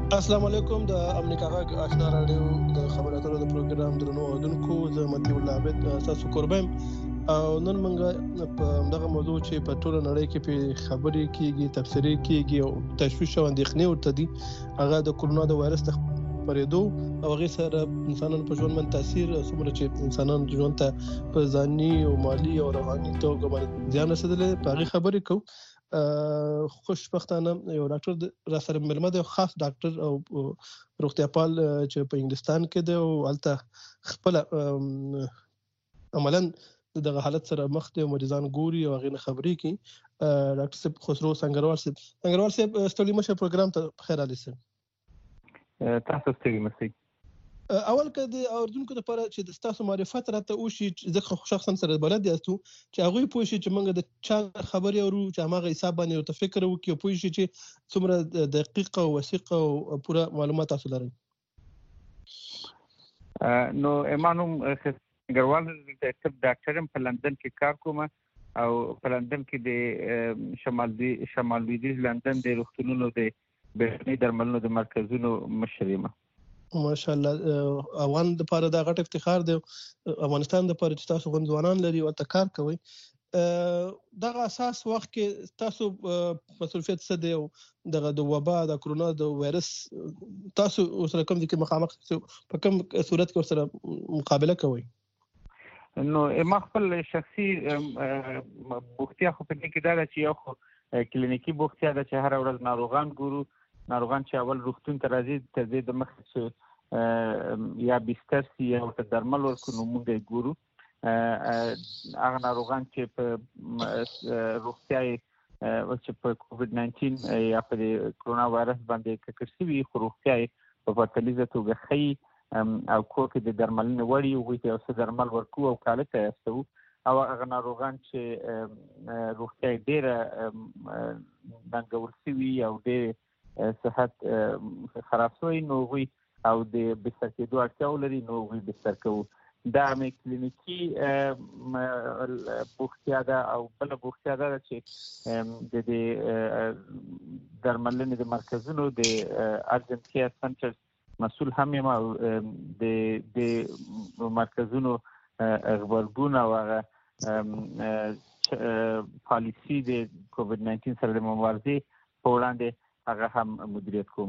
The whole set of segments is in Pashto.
السلام علیکم د امریکا غږ آشنا رادیو د خبرو اترو د پروګرام درنو اوردونکو زه متي الله عابد تاسو قربان او نن موږ په دغه موضوع چې په ټوله نړۍ کې په خبرې کیږي تفسیری کیږي او تشویش او اندېښنې ورته دي هغه د کورونا د وایرس خپرېدو او هغه سره انسانانو په ژوند باندې تاثیر څومره چې انسانانو ژوند ته په ځاني او مالی او روحاني توګه باندې ځان رسیدلې په هغه خبرې کوو خوشبختانه یو ډاکټر را سره ملمه دی خاص ډاکټر او روغتیاپال چې په انګلستان کې دی او البته خپل عملاً دغه حالت سره مخ دي مریضان ګوري او غیر خبري کی ډاکټر صاحب خسرو سنگروال صاحب ستړي مشه پروګرام ته خیر علي صاحب تاسو ستړي مشه اول که د اوردونکو لپاره چې د تاسو معرفت راته وشي ځکه شخصا سره بلد یاستو چې هغه پوه شي چې موږ د چا خبري اورو چې هغه حساب باندې ته فکر وکړي او پوه شي چې څومره دقیق او وثیق او پوره معلومات تاسو لرئ. نو ایمانو ګروال د ډاکټرم په لندن کې کار کوم او په لندن کې د شمال لویدیځ لندن د روغتونونو د بهرني درملنو د مرکزونو مشر یم. ماشاءالله افغان د لپاره دا غټ افتخار دی افغانستان د لپاره چې تاسو غونځوانان لري او کار کوي دغه اساس وخت کې تاسو مسؤلیت څه دی او د وبا د کرونا د وایرس تاسو سره کوم دي کې مخامخ په کوم صورت کې سره مقابله کوي؟ نو ما خپل شخصي بوختیا خو په دې کې دا چې یو کلینیکی بوختیا د چې هر ورځ ناروغان چې اول روغتون ته راځي تر دې د مخکې چې یا بستر سي یا ورته درمل ورکړو موږ ګورو هغه ناروغان چې په روغتیا چې په کووډ-19 یا په کرونا وایرس باندې ککړ شوي خو روغتیا په پرتلیزه توګه ښه او کور کې د درملنې وړي هغوی ته یو څه درمل ورکوو او کاله ته یې استوو او هغه ناروغان چې روغتیا یې ډېره ننګول شوي او ډېر صحت خراب شوی نو هغوی او د بستر کېدو اړتیا ولري نو هغوی بستر کوو. دا مې کلینیکي بوختیا ده او بله بوختیا ده چې د درملنې د مرکزونو د ارجنټ کیر سنټرز مسؤل هم یم او د مرکزونو غبرګون او هغه پالیسي د کووډ-19 سره د مبارزې په وړاندې هغه هم مدیریت کوم.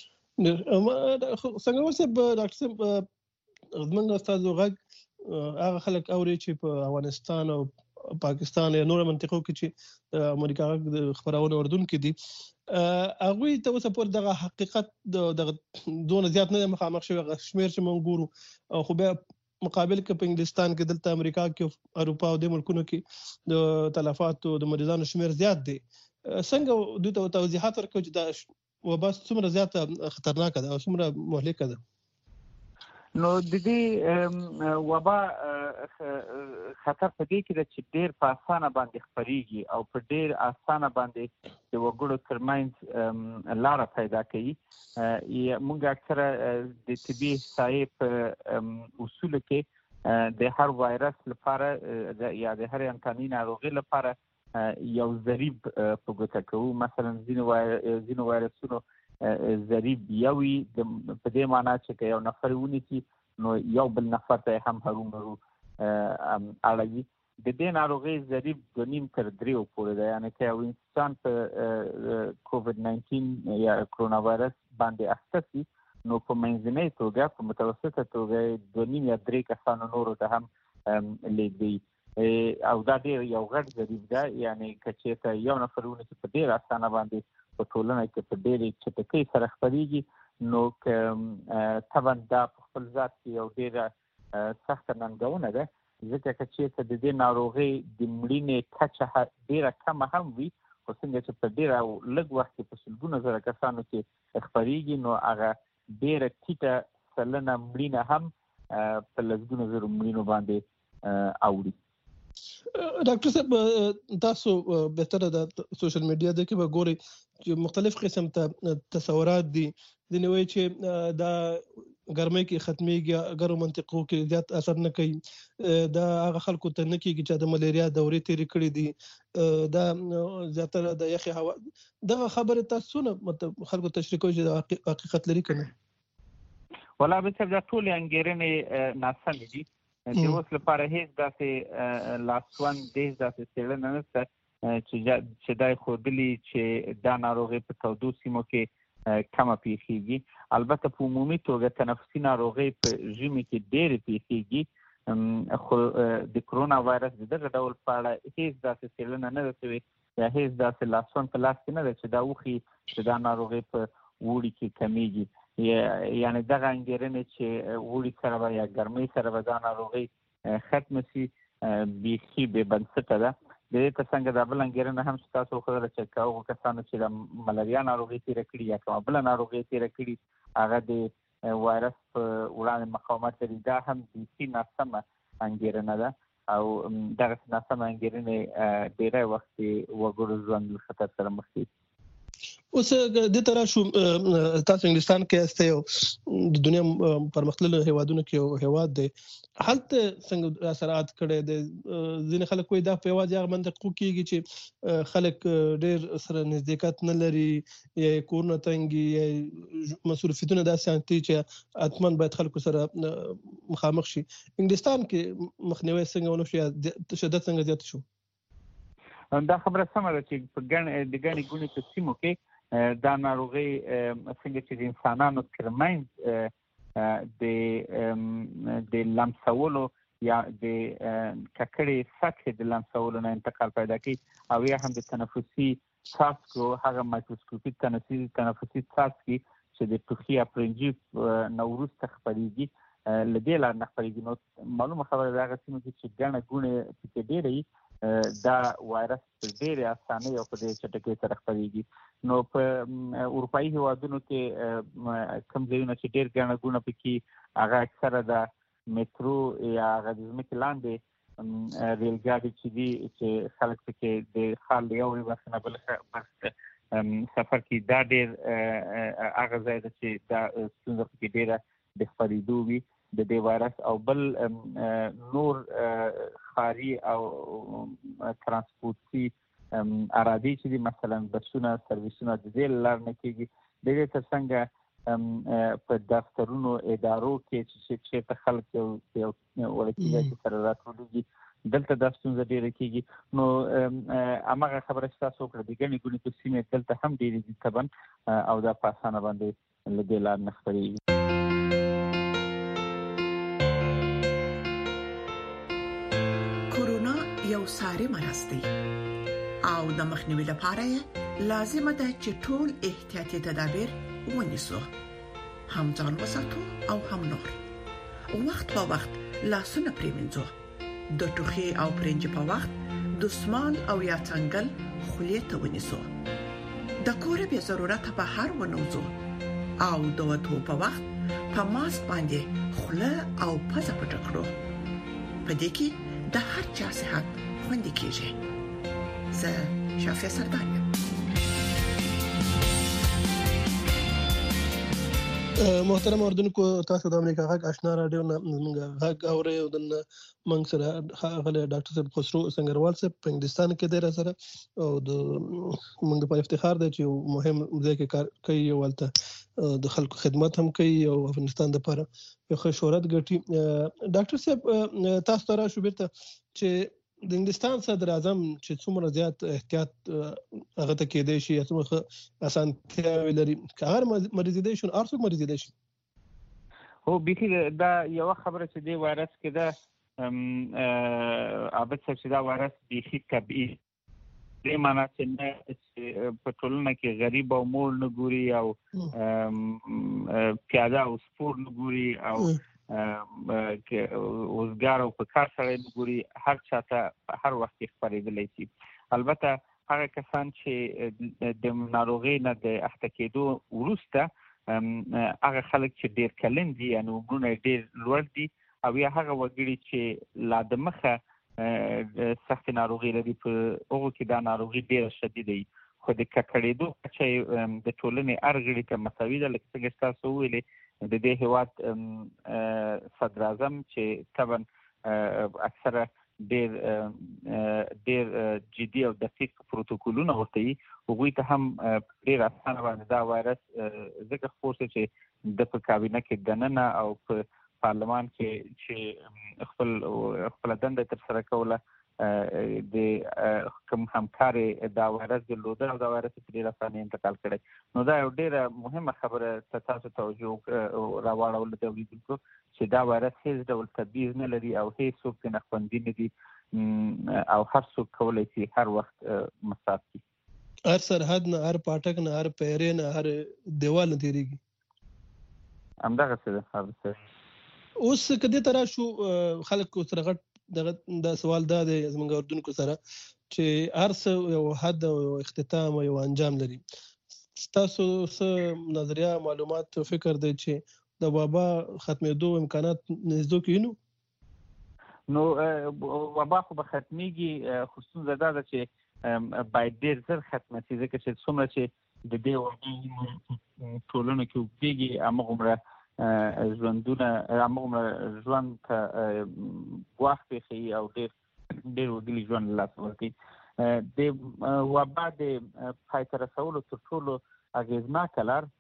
څنګه وسه ډاکټر صاحب زمونږ استادو غږ هغه خلک اوري چې په افغانستان او پاکستان یا نور منطقو کې چې امریکا غږ د خبرونه اردن کې دي هغه ته اوسه پر دغه حقیقت د دون زیات نه مخامخ شوی شمیر چې مونږ ګورو خو به مقابل کې په انګلستان کې دلته امریکا کې اروپا او د ملکونو کې د تلفات او د مریضانو شمیر زیات دي څنګه دوی ته توضیحات ورکړو چې دا وبا څومره زیاته خطرناکه ده او څومره مهلکه ده؟ نو د دې وبا خطر په دې کې ده چې ډېر په اسانه باندې خپرېږي او په ډېر اسانه باندې د وګړو ترمنځ لاره پیدا کوي. موږ اکثره د طبي احصایې په اصولو کې د هر وایرس لپاره یا د هر انساني ناروغۍ لپاره یو ضریب په ګوته کوو. مثلا ځینو وایرسونو ضریب یوي په دې معنا چې یو نفر ونیسي نو یو بل نفر ته هم هرومرو اړوي. د دې ناروغۍ ضریب 2.5 تر 3 پورې ده، یعنې که یو انسان په کووډ-19 یا کرونا وایرس باندې اخته شي نو په منځنۍ توګه په متوسطه توګه 2.5 یا 3 کسانو نورو ته هم لیږدوي او دا ډېر یو غټ ضریب ده. یعنې که چېرته یو نفر ونیسي په ډېر اسانه باندې په ټولنه کې په ډېرې چټکۍ سره خپرېږي نو که طبعا دا په خپل ذات کې یو ډېره سخته ننګونه ده، ځکه که چېرته د دې ناروغۍ د مړینې کچه ډېره کمه هم وي خو څنګه چې په ډېره لږ وخت کې په سلګونو زره کسانو کې خپرېږي نو هغه ډېره ټیټه سلنه مړینه هم په لسګونو زرو مړینو باندې اوړي. ډاکټر صاحب تاسو بهتره د سوشل میډیا د کې به ګوري چې مختلف قسم تصورات دي. ځینې وایي چې دا ګرمۍ کې ختميږي ګرم منطقو کې زیات اثر نه کوي دا هغه خلکو ته نه کیږي چې د ملیریا دورې تیرې کړې دي دا زیاتره د یخي هوا دغه خبره تاسو نه مطلب خلکو تشریح کوي چې حقیقت لري کنه ولا به څه د ټول انګیرنې ناسم دي د اوس لپاره هیڅ داسې لاسوان داسې څېړنه نشته چې دا خودلی چې دا ناروغي په تودو سیمو کې کمه پیښیږي البته په عمومي توګه تنفسي ناروغي په ژمي کې ډېرې پیښیږي خو د کرونا وایرس دغه ډول په اړه هیڅ داسې څېړنه نه ده شوې یا هیڅ داسې لاسوند په لاس کې نه ده چې دا وښیي چې دا ناروغي په اوړي کې کمیږي یعنی دغه انګیرنې چې اوړي سره به یا ګرمۍ سره به دا ناروغي ختمه شي بیخي بې بنسټه ده د دې ترڅنګ د بل انګیرنه هم چې تاسو وښودله چې هغو کسانو چې د ملاریا ناروغي تېره کړي یا کومه بله ناروغي تېره کړي هغه د وایرس په وړاندې مقاومت لري دا هم بیخي ناسمه انګیرنه ده او دغسې ناسمه انګیرنې ډېری وخت د وګړو ژوند له خطر سره مخ کوي اوس د تر شو تاسو انګلستان کې استه د دنیا پرمختللو هیوادونو کې یو هیواد دی هلته څنګه اثرات کړي د ځینې خلک کوئی دا په یوازې هغه منطقو کېږي چې خلک ډېر سره نزدېکت نه لري یا کورونه تنګي یا مصروفیتونه داسې انتي چې اتمن باید خلکو سره مخامخ شي انګلستان کې مخنیوي څنګه ونه شي تشدد څنګه زیات شو دا خبره سمه ده چې په ګڼې ګوڼې په سیمو کې دا ناروغي څنګه چې د انسانانو ترمنځ د لمسولو یا د ککړې سطحې د لمسولو نه انتقال پیدا کوي او یا هم د تنفسي څاڅکو هغه مایکروسکوپیک تنفسي څاڅکي چې د ټوخي یا پرنجي نه وروسته خپرېږي له دې لارې نه خپرېږي نو معلومه خبره ده هغه سیمو کې چې ګڼه ګوڼې پکې ډېره وي دا وایرس په ډېرې اسانۍ او په ډېرې چټکۍ سره خپرېږي نو په اروپایي هېوادونو کې کوم ځایونه چې ډېر ګڼه ګوڼه پکې هغه اکثره د میټرو یا هغه د ځمکې لاندې ریل ګاډي چې دي چې خلک پکې د ښار له یوې برخې نه بلې برخې سفر کوي دا ډېر هغه ځای ده چې دا ستونزه پکې ډېره د خپرېدو وي د دې وایرس او بل نور ښاري او ترانسپورټي ارادي چې دي مثلا بسونه سرویسونه د دې له لارې نه کېږي د دې ترڅنګ په دفترونو ادارو کې چې چېرته خلک یو وړکي ځای کې سره راټولېږي دلته دا ستونزه ډېره کېږي نو هماغه خبره چې تاسو وکړه د ګڼې ګوڼې په سیمې دلته هم ډېرې دي طبعا او دا په اسانه باندې له دې لارې نه خپرېږي یو ساري مرض دی او د مخنیوي لپاره لازم ده چې ټول احتیاطي تدابیر ونیسو هم ځان وساتو او هم نور وخت په وخت لاسونه پریمنځو د ټوخي او پرنجي په وخت دستمال او یا څنګل خولې ته ونیسو د کور به ضرورت په هر ونوزو او د وټو په وخت په ماسک باندې خوله او پزه پټ کړو په دې کې د هر چا صحت خوندي کیږي زه شافیا سردار محترم اوردونکو تاسو د امریکا غږ آشنا رادیو نه موږ غږ اورئ او د موږ سره غله ډاکټر صاحب خسرو سنگروال صاحب په انګلستان کې دی سره او د موږ په افتخار دی چې مهم ځای کې کار کوي او ولته د خلکو خدمت هم کوي او افغانستان لپاره یو ښه شهرت ګټي ډاکټر صاحب تاسو ته راشو بیرته چې د انګلستان صدر اعظم چې څومره زیات احتیاط هغه ته کېدای شي یا څومره اسانتیا لري هغه مریض دي شون ارڅوک مریض دي شي هو بیخي دا یو خبره چې دی وایرس کې دا البته چې دا وایرس بیخي طبيعي دی معنا چې نه په ټولنه کې غریب او مور نه ګوري او پیاده او سپور نه ګوري او اوسګار او په کار سره ګوري هر چاته هر وخت خبرېدلی شي البته هغه کسان چې د ناروغي نه د اخته کېدو وروسته هغه خلک چې ډېر کلن دي یعنې عمرونه ډېر لوړ دي او یا هغه وګړي چې لا د مخه سخت ناروغي لري په هغو کې دا ناروغي ډېره شدیده وي خو د ککړېدو کچه د ټولنې هر غړي ته مساوي ده لکه څنګه چې تاسو وویلې د دې هیواد صدر اعظم چې طبعا اکثره ډېر جدي او دقیق پروتوکولونه ورته وي هغوی ته هم ډېر اسانه باندې دا وایرس ځکه خپور شي چې د په کابینه کې دننه او په پارلمان کې چې خپل دنده ترسره کوله د کوم همکاري دا وایرس درلوده او دا وایرس په ډېره اسانه انتقال کړی نو دا یو ډېره مهمه خبره تاسو توجه راوړول د اوریدونکو چې دا وایرس هیڅ ډول تبعیض نه لري او هیڅ څوک نه خوندي نه دي او هر څوک کولی شي هر وخت مصاب شي هر سرحد نه هر پاټک نه هر پیرې نه هر دیوال نه تیریږي همدغه څه ده هر څه اوس کدی ترا شو خلک سره غټ دا سوال دا دی زموږ اردوونکو سره چې هر څه یو حد او اختتام او انجام لري تاسو څه نظریه معلومات او فکر دی چې د وبا ختمېدو امکانات نږدې کینو نو وبا خو به ختميږي خصوصا دا چې باید ډېر زر ختمه شي ځکه چې څومره چې د دې وبا ټولنه کې وګړي امغه ژوند ته وخت خي او ډېر وګړي ژوند لاس ورکړي د وبا د پای ته رسولو تر ټولو اغېزناک لار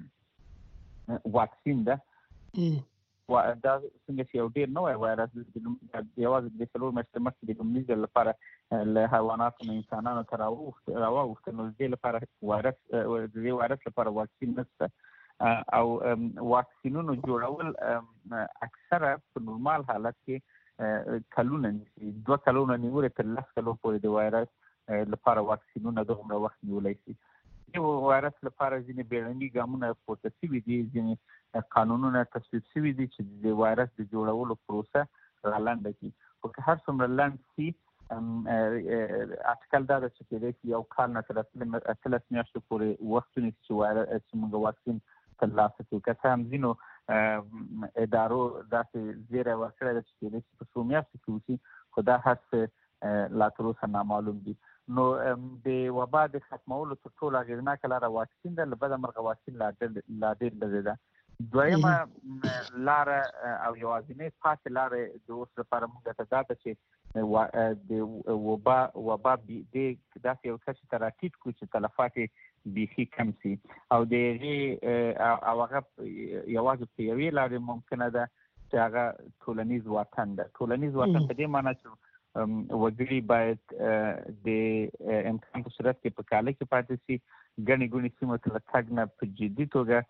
واکسین ده دا څنګه چې یو ډېر نوی وایرس یوازې د څلور میاشتې مخکې د لومړي لپاره له حیواناتو نه انسانانو ته راووښته نو د دې لپاره د وایرس لپاره واکسین نشته او واکسینونو جوړول اکثره په نورمال حالت کې کلونه نیسي 2 کلونه نیولې تر 10 کلو پورې د وایرس لپاره واکسینونه دومره وخت نیولی شي د وایرس لپاره ځینې بیړني ګامونه پورته شوي دي ځینې قانونونه تصویب شوي دي چې د وایرس د جوړولو پروسه رالنډه کړي خو که هر څومره لنډ شي اټکل دا ده چې کېدای شي یو کال نه تر 18 میاشتو پورې وخت ونیسي چې موږ واکسین ترلاسه کړو که څه هم ځینو ادارو داسې زیری ورکړی ده چې کېدای شي په څو میاشتو کې وشي خو دا هر څه لا تر اوسه نامعلوم دي نو د وبا د ختمولو تر ټولو اغېزناکه لاره واکسین ده له بده مرغه واکسین لا ډېر لرې ده دویمه لاره او یوازینۍ پاتې لاره د اوس لپاره موږ ته دا ده چې د وبا داسې یو څه ته راټیټ کړو چې تلفات یې بیخي کم شي او د هغې او هغه یوازې په یوې لارې ممکنه ده چې هغه ټولنیز واټن ده ټولنیز واټن په دې معنی چې وګړي باید د امکان په صورت کې په کاله کې پاتې شي ګڼې ګوڼې سیمو ته له تګ نه په جدي توګه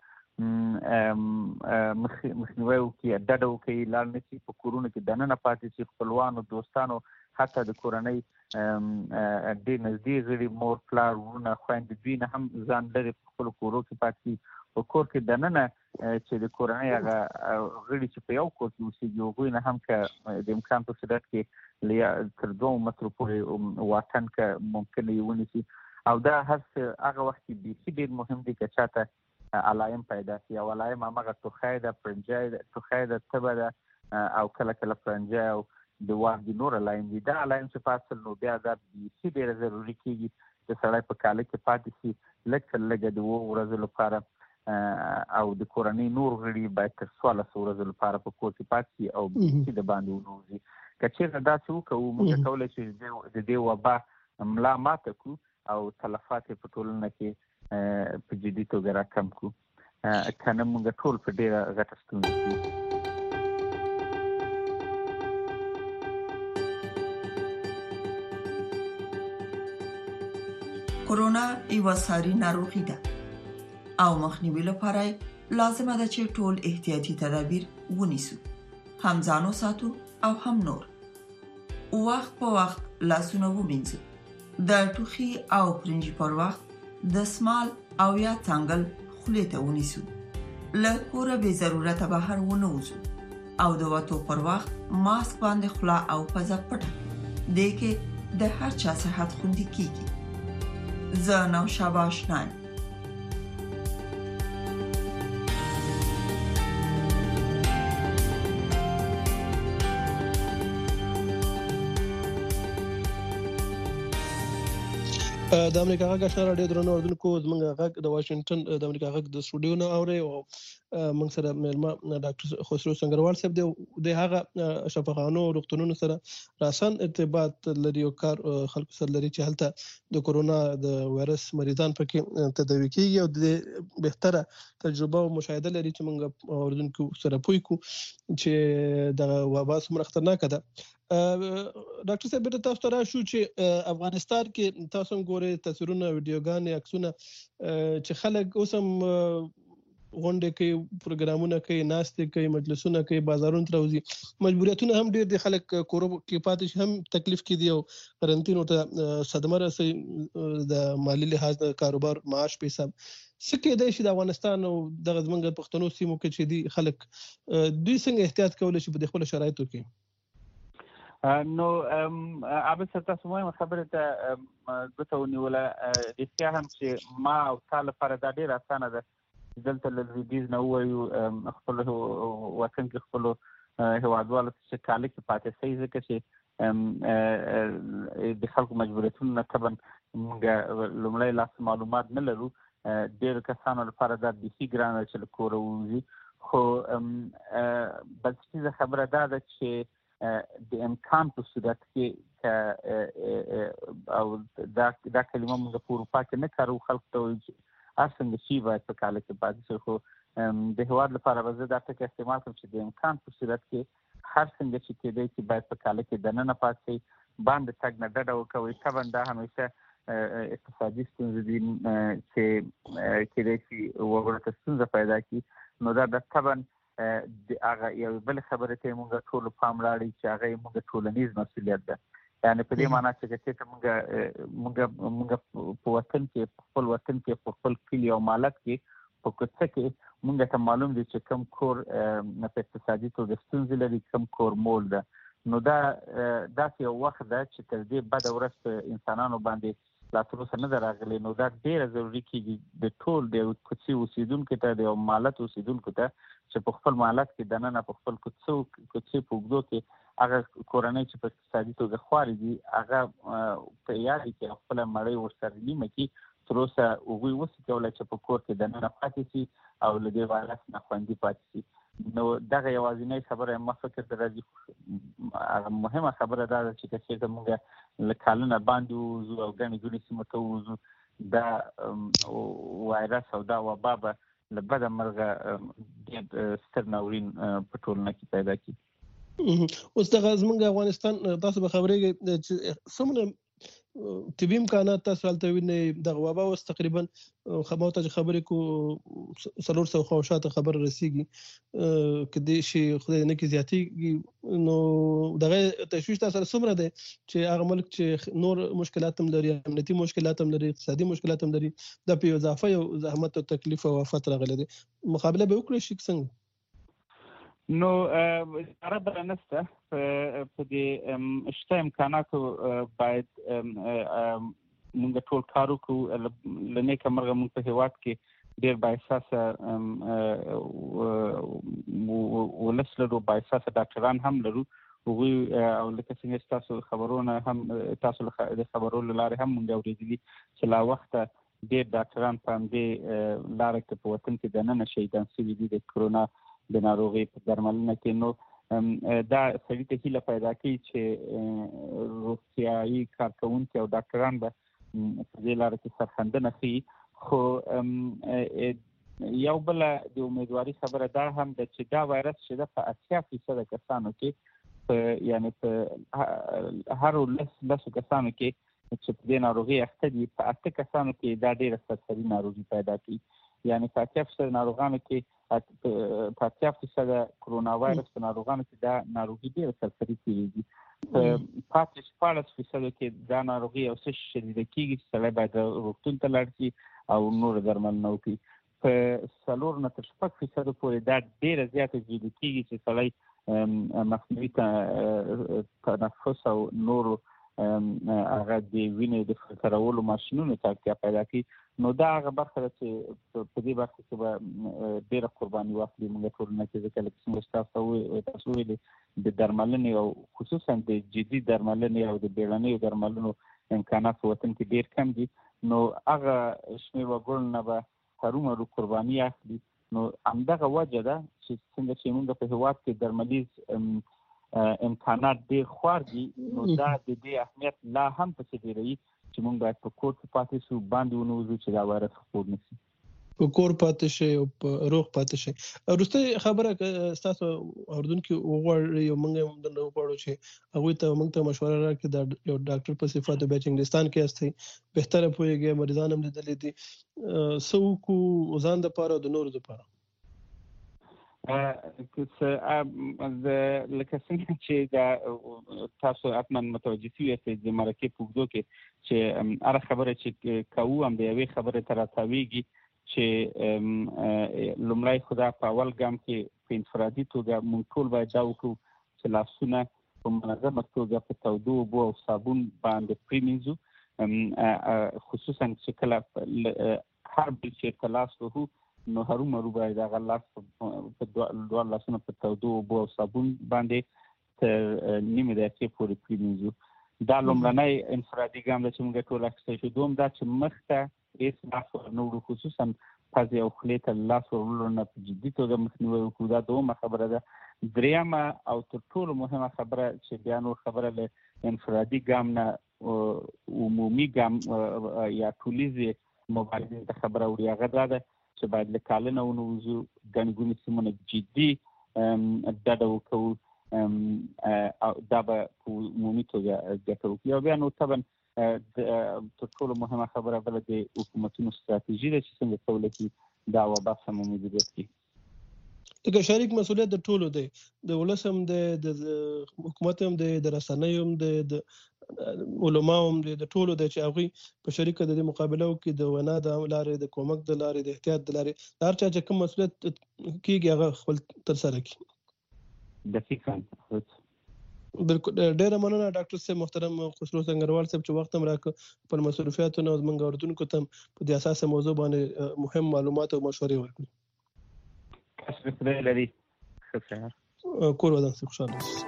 مخنیوی وکړي ډډه وکړي لاړ نه شي په کورونو کې دننه پاتې شي خپلوانو دوستانو حتی د کورنۍ ډېر نږدې غړي مور پلار ورونه خویندې دوی نه هم ځان لرې په خپلو کورو کې پاتې شي په کور کې دننه چې د کورنۍ هغه غړي چې په یو کور کې اوسېږي هغوی نه هم که د امکان په صورت کې تر 2 مترو پورې واټن که ممکنه یې ونیسي او دا هر څه هغه وخت کې بیخي ډېر مهم دي که چاته علایم پیدا شي او علایم همغه ټوخی ده ټوخی ده تبه ده او کله پرنجی او د واردي نور علایم دي دا علایم چې په اصل نو بیا دا بیخي ډېره ضروري کېږي چې سړی په کاله کې پاتې شي لږ تر لږه د 2 ورځو لپاره او د کورنۍ نور غړي باید تر 14 ورځو لپاره په کور کې پاتې شي او بیخي د باندې ونوځي که چېرته داسې وکړو موږ کولی شو د دې وبا ملا ماته کړو او تلفات په ټولنه کې په جدي توګه راکم کړو که نه موږ ټول په ډېره غټه ستونزه کې کرونا یو ساري ناروغي ده او مخنیوي لپاره لازمه ده چې ټول احتیاطي تدابیر ونیسو هم ځانو ساتو او هم نور وخت په وخت لاسونه ومینځو د ټوخي او پرنجي پر وخت د سمال او یا څنګل خولې ته ونیسو له کوره به ضرورت بهر ونه وځو او د وټو پر وخت ماسک باندې خلا او پزه پټه د کې د هر چا صحت خوندي کیږي زناو شاباش نایم د امریکا غږ آشنا رادیو درنو اوریدونکو زموږ غږ د واشنگټن د امریکا غږ د سټوډیو نه اوري او موږ سره مېلمه ډاکټر خسرو سنگروال صاحب دی د هغه شفاخانو او روغتونونو سره راسن ارتباط لري او کار خلکو سره لري چې هلته د کورونا د وایرس مریضان پکې تداوي کیږي او د بهتره تجربه او مشاهده لري چې موږ اوریدونکو سره پوي کو چې د وبا څومره خطرناک ده. ډاکټر صاحب تاسو ته راشو چې افغانستان کې تاسو ګورئ تصویرونه ویډیوګانې عکسونه چې خلک اوس هم غونډې کوي پروګرامونه کوي ناستې کوي مجلسونه کوي بازارونو ته راوځي مجبوریتونه هم ډېر دي خلک کورو کې پاتې شي هم تکلیف کې دي او قرنطین ورته صدمه رسي د مالی لحاظ د کاروبار معاش په حساب څه کېدای شي د افغانستان او دغه زموږ پښتنو سیمو کې چې دي خلک دوی څنګه احتیاط کولی شي په خپل شرایطو کې. نو ابد تاسو مو خبره ته ګوته ونیوله رښتیا هم چې ما او تاسو لپاره دا ډېر اسانه ده دلته لږ نه وایو خپل وطن کې خپل هیوادوالو چې کال کې پاتې شي ځکه چې د خلکو مجبوریتونه طبعا موږ لومړی لاس معلومات نه لرو ډېر کسانو لپاره دا بيخي ګرانه چې له کوره ووځي خو بلکې خبره دا ده چې د امکان په صورت کې او دا کلمه موږ په اروپا کې نه کارو خلک ته وایي چې څنګه شي باید په کال کې پاتې شي خو د هیواد لپاره به زه دا ټکي استعمال کوم چې د امکان په صورت کې هر څنګه چې کېدای چې باید په کال کې دننه پاتې شي باندې تګ نه ډډه وکوي طبعا دا همیشه اقتصادي ستونزې دي چې کېدای شي وګړو ته ستونزه پیدا کړي نو دا طبعا د هغه یو بل خبره ته موږ ټول پام راړي چې هغه موږ ټولنیز مسؤلیت ده یعنی په دې معنی چې موږ په وطن کې خپل وطن کې خپل کلی او مالک کې په کوڅه کې موږ ته معلوم دي چې کم کور په اقتصادي توګه ستونزې لري کم کور مول ده نو دا یو وخت ده چې تر دې بد ورځ په انسانانو باندې لا تر اوسه نه راغلی نو دا ډیره ضروري کېږي د ټول د کوڅې اوسیدونکو ته د مالک اوسیدونکو ته چې په خپل مالک کې دننه په خپل کوڅې په اوږدو کې هغه کورنۍ چې په اقتصادي توګه خوارې دي هغه په یاد کې خپل مړی ورسره نیمه کې تر اوسه هغوی وسې کولی چې په کور کې دننه پاتې شي او له دې وایرس نه خوندي پاتې شي نو دغه یوازینۍ خبره ما فکر ته راځي هغه مهمه خبره دا ده چې که چېرته موږ له کلونه باندې ووځو او ګڼې سیمو ته ووځو دا وایرس او دا وبا به له بده مرغه ډېر ستر ناورین په ټولنه کې پیدا کړي. اوس دغه زموږ افغانستان تاسو به خبرېږئ چې څومره طبي امکانات تاسو هلته وینئ دغه وبا اوس تقریبا ما ته چې خبرې کو 400 خواوشاته خبر رسیږي که دې شي خدای نه کې زیاتېږي نو دغه تشویش تاسو سره څومره دی چې هغه ملک چې نور مشکلات هم لري امنیتي مشکلات هم لري اقتصادي مشکلات هم لري دا په اضافه یو زحمت او تکلیف او آفت راغلی دی مقابله به وکړي شي څنګه نو عرب نسته په دې شته امکاناتو باید موږ ټول کار وکړو لنې کومه موږ په هیواد کې ډېر بااحساسه ولسلو بااحساسه ډاکټران هم لرو هغوی او لکه څنګه تاسو خبرونه هم تاسو د خبرونو لارې هم موږ اورېدلي چې لا وخته ډېر ډاکټران په همدې لاره کې په وطن کې دننه شهیدان شوي دي د کرونا د ناروغۍ په درملنه کې نو دا سړي ته هیله پیدا کوي چې روغتیایي کارکوونکي او ډاکټران به په دې لاره کې سرښندنه کوي خو یو بل د امیدواري خبره دا هم ده چې دا وایرس چې ده په 80% کسانو کې یعنی په هر 10 کسانو کې چې په دې ناروغۍ اخته دي په 8 کسانو کې دا ډېره سرسري ناروغي پیدا کوي یعنی په 80% ناروغانو کې په 80% کرونا وایرس په ناروغانو کې دا ناروغي ډېره سرسري کېږي په 14% کې دا ناروغي او څه شدیده کېږي چې سړی باید روغتون ته لاړ شي او نور درملنه وکړي په 4 نه تر 6% پورې دا ډېره زیاته جدي کېږي چې سړی مصنوعي تنفس او نورو هغه د وینې د فلټرولو ماشینونو ته اړتیا پیدا کړي نو دا هغه برخه ده چې په دې برخه کې به ډېره قرباني واخلي موږ ټولنه کې ځکه لکه څنګه تاسو ویلي د درملنې او خصوصا د جدي درملنې او د بیړنیو درملنو امکانات وطن کې ډیر کم دي نو هغه شمیر وګړو نه به هرومرو قرباني اخلي نو همدغه وجه ده چې څنګه چې موږ په هېواد کې درملیز امکانات ډیر خوار دي نو دا د دې اهمیت لا هم پسې ډیروي چې موږ باید په کور کې پاتې شو باندې ونوځو چې دا وایرس خپور نه شي په کور پاتې شي او په روغ پاتې شي. وروسته خبره تاسو اوردونکو وغواړئ یو موږ هم د وغواړو چې هغوی ته موږ ته مشوره راکړي د یو ډاکټر په صفاتو به چې انګلستان کې هستئ بهتره پوهیږئ مریضان هم لیدلي دي څه وکړو ځان دپاره او د نورو دپاره لکه څنګه چې دا تاسو حتما متوجه شوئ د مرکې په اوږدو کې چې هره خبره چې کوو هم د یوې خبرې ته راتاویږي چې لومړی خو دا په اول ګام کې په انفرادي توګه موږ ټول باید دا وکړو چې لاسونه په منظمه توګه په تودو اوبو او صابون باندې پرېمینځو خصوصا چې کله هر بل چېرته لاس وهو نو هرومرو باید هغه لاس په دوه لاسونه په تودو اوبو او صابون باندې تر نیمې دقیقې پورې پرېمینځو دا لومړنی انفرادي ګام ده چې موږ ټول اخیستی شو دوم دا چې مخ ته هېڅ لاس ورنه وړو خصوصا پزې او خولې ته لاس ورولو نه په جدي توګه مخنیوی وکړو دا دومه خبره ده درېیمه او تر ټولو مهمه خبره چې بیا نور خبره له انفرادي ګام نه عمومي ګام یا ټولیزې مبارزې ته خبره وړي هغه دا ده چې باید له کاله نه ونوځو ګڼې ګوڼې سیمونه جدي ډډه وکړو دا به په عمومي توګه ګټه وکړي او بیا نو طبعا تر ټولو مهمه خبره بله د حکومتونو ستراتیژي ده چې څنګه کولی شي دا وبا سمه مدیریت کړي دغه شریک مسؤلیت د ټولو دی د ولس هم دی د حکومت هم دی د رسنیو هم دی د علماو هم دی د ټولو دی چې هغوی په شریکه د دې مقابله وکړي د وینا د لارې د کومک د لارې د احتیاط د لارې د هر چا چې کوم مسؤلیت کېږي هغه خپل ترسره کړي دقیقاً بالکل ډیره مننه ډاکټر صاحب محترم خسرو سنگروال صاحب چې وخت هم راکړ پر مصروفیاتونو زموږ اوردونکو ته په دې اساسه موضوع باندې مهم معلومات او مشورې ورکړي خدای لري ښه سهار کور ودان سي خوشاله اوسئ.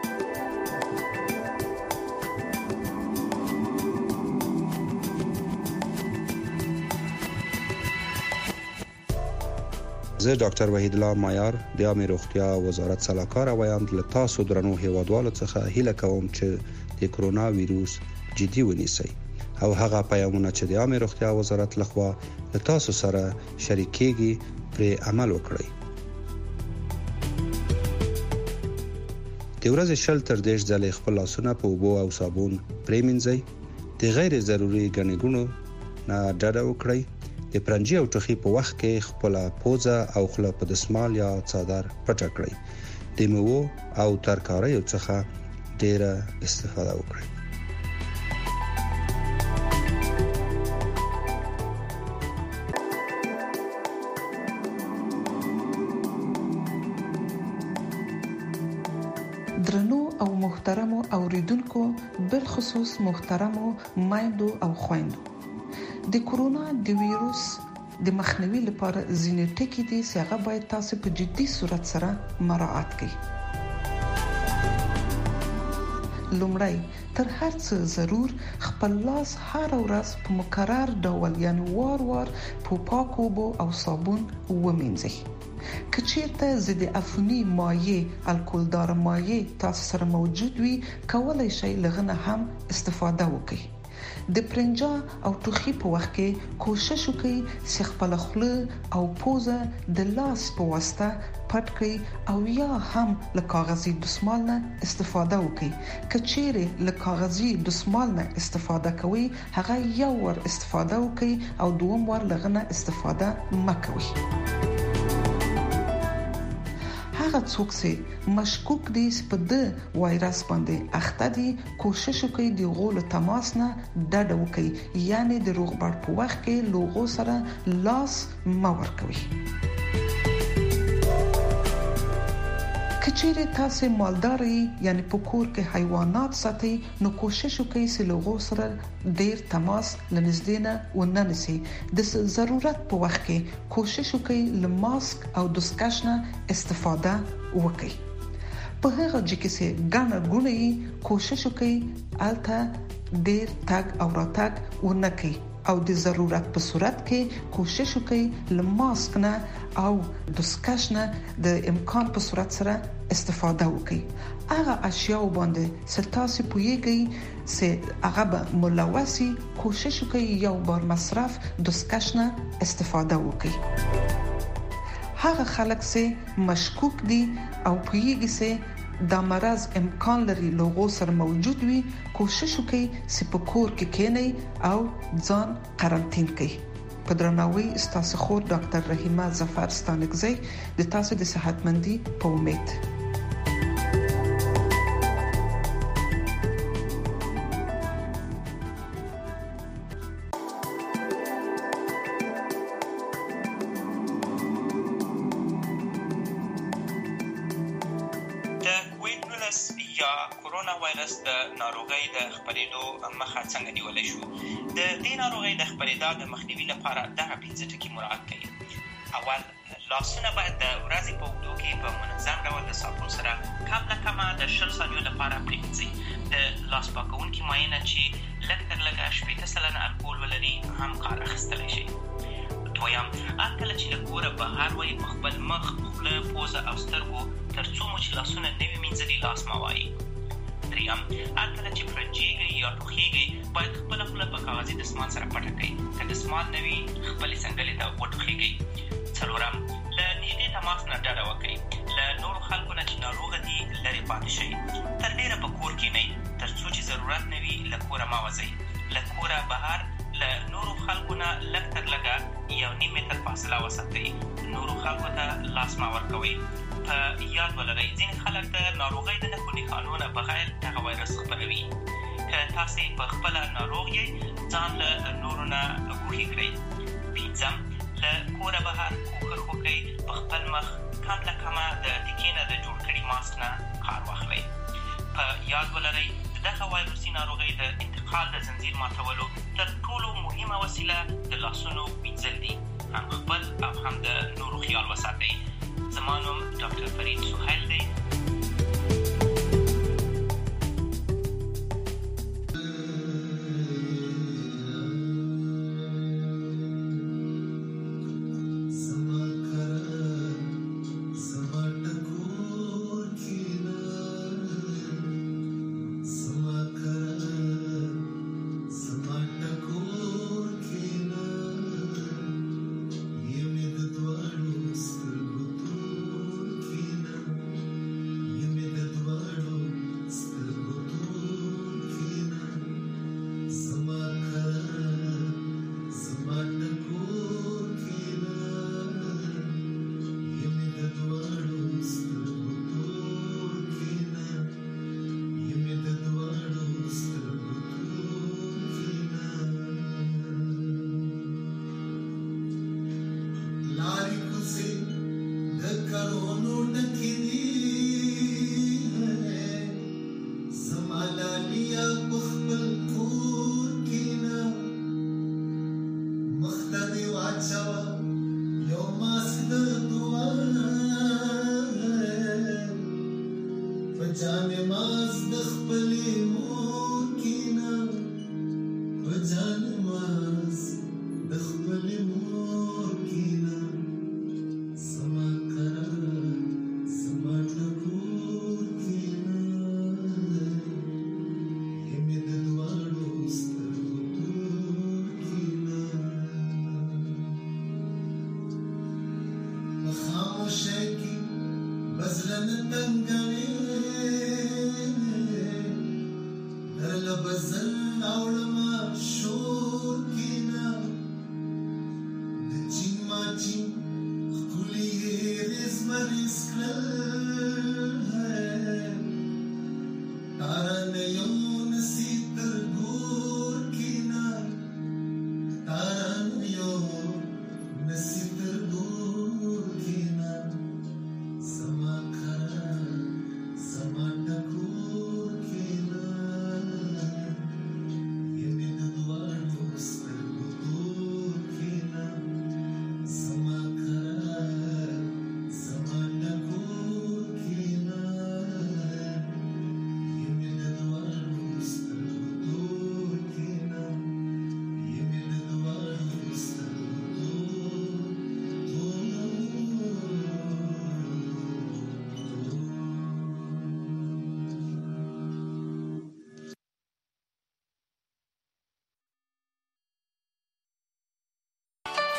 زه ډاکټر وحید الله مایار د عامه روغتیا وزارت سلاکار وایاند له تاسو درنو هیوادوالو څخه هیله کوم چې د کرونا وایروس جدي ونیسئ او هغه پیغامونه چې د عامه روغتیا وزارت لخوا له تاسو سره شریکېږي پر عمل وکړئ. د ورځې 0 تر 10 ځلې خپل لاسونه په اوبو او صابون پرېمنځئ. د غیر ضروري ګڼې ګوڼو نه ډډه وکړئ. د پرنجي او ټوخي په وخت کې خپل پوزه او خوله په دسمال یا څادر پټه کړئ. د میوو او ترکاریو څخه ډیره استفاده وکړئ. درنو او محترمو اوریدونکو بالخصوص محترمو مایندو او خويندو د کرونا د وایروس د مخنیوي لپاره ځینې ټکي دي چې هغه باید تاسو په جدي صورت سره مراعات کړئ. لومړی تر هر څه ضرور خپل لاس هر ورځ په مکرر ډول یعنی وار په پاکو اوبو او صابون ومینځئ. کچیرته ضد عفونی مایع الکولدار مایع تاسو سره موجود وي کولای شئ لغنه هم استفاده وکړئ. د پرنجا او ټوخي په وخت کې کوشش وکړئ چې خپل خوله او پوزه د لاس په واسطه پټ کړئ او یا هم له کاغذي دسمال نه استفاده وکړئ. کچېره له کاغذي دسمال نه استفاده کوئ هغه یو ور استفاده وکړئ او دوم ور لغنه استفاده مکوئ. هغه څوک چې مشکوک دي چې په د وایرس باندې اخته دي کوشش وکړي د غول تماس نه ډډه وکړي یعنی د روغبړ په وخت کې لوغو سره لاس مور کوي. کچېره تاسو مالداري یعنی په کور کې حیوانات ساتي نو کوشش وکړئ چې لوغو سره ډیر تماس لنږدې نه وننسي. د ضرورت په وخت کې کوشش وکړئ له ماسک او دستکش نه استفاده وکړئ. په هغه چې سه ګڼه ګونې کوشش کوي الته ډیر تاګ او راتګ ونکي او د ضرورت په صورت کې کوشش کوي لماسک نه او د سکش نه د امکان په صورت سره استفاده وکړي. هغه اشیاء باندې ستاسو پویږي چې هغه به ملوثي کوشش کوي یو بار مصرف د سکش نه استفاده وکړي. هغه خلک چې مشکوک دي او پویږي چې دا مرض امکان لري لوغو سره موجود وي کوشش وکړي چې په کور کې کېنئ او ځان قرنطین کړئ. په درناوي ستاسو خور ډاکټر رحیمه ظفر ستانکزی د تاسو د صحتمندي په امید. ناروغي د خپرېدو مخه څنګه نیولای شو؟ د دې ناروغي د خپرېدا د مخنیوي لپاره دغه 15 ټکي مراعات کړئ. اول، لاسونه باید د ورځې په اوږدو کې په منظم ډول د صابون سره کم له کمه د 20 ثانیو لپاره پرېمنځئ. د لاس پاکونکي مایع چې لږ تر لږه 80% الکول ولري هم کار اخیستلی شي. دویم، هر کله چې له کوره بهر وئ په خپل مخ، خوله، پوزه او سترګو تر څو مو چې لاسونه نه وي مینځلي لاس مه وایئ. دریم، هر کله چې پرنجېږئ یا ټوخېږئ باید خپله خوله په کاغذي دستمال سره پټه کړئ. که دستمال نه وي خپلې څنګلې ته وټوخېږئ. څلورم، له نږدې تماس نه ډډه وکړئ. له نورو خلکو نه چې ناروغه دي لرې پاتې شئ. تر ډېره په کور کښېنئ تر څو چې ضرورت نه وي له کوره مه وځئ. له کوره بهر له نورو خلکو نه لږ تر لږه 1.5 متر فاصله وساتئ. نورو خلکو ته لاس مه ورکوئ. په یاد ولرئ ځینې خلک د ناروغۍ د نښو نښانو نه بغیر دغه وایرس خپروي. که تاسې په خپله ناروغ یې ځان له نورو نه ګوښې کړئ. پنځم، له کوره بهر کوښښ وکړئ په خپل مخ کم له کمه د ټیکې نه د جوړ کړي ماسک نه کار واخلئ. په یاد ولرئ د دغه وایرسي ناروغۍ د انتقال د زنځیر ماتولو تر ټولو مهمه وسیله د لاسونو مینځل دي. هم خپل او هم د نورو خیال وساتئ. زما نوم ډاکټر فرید سهیل دی. بزن اولما شو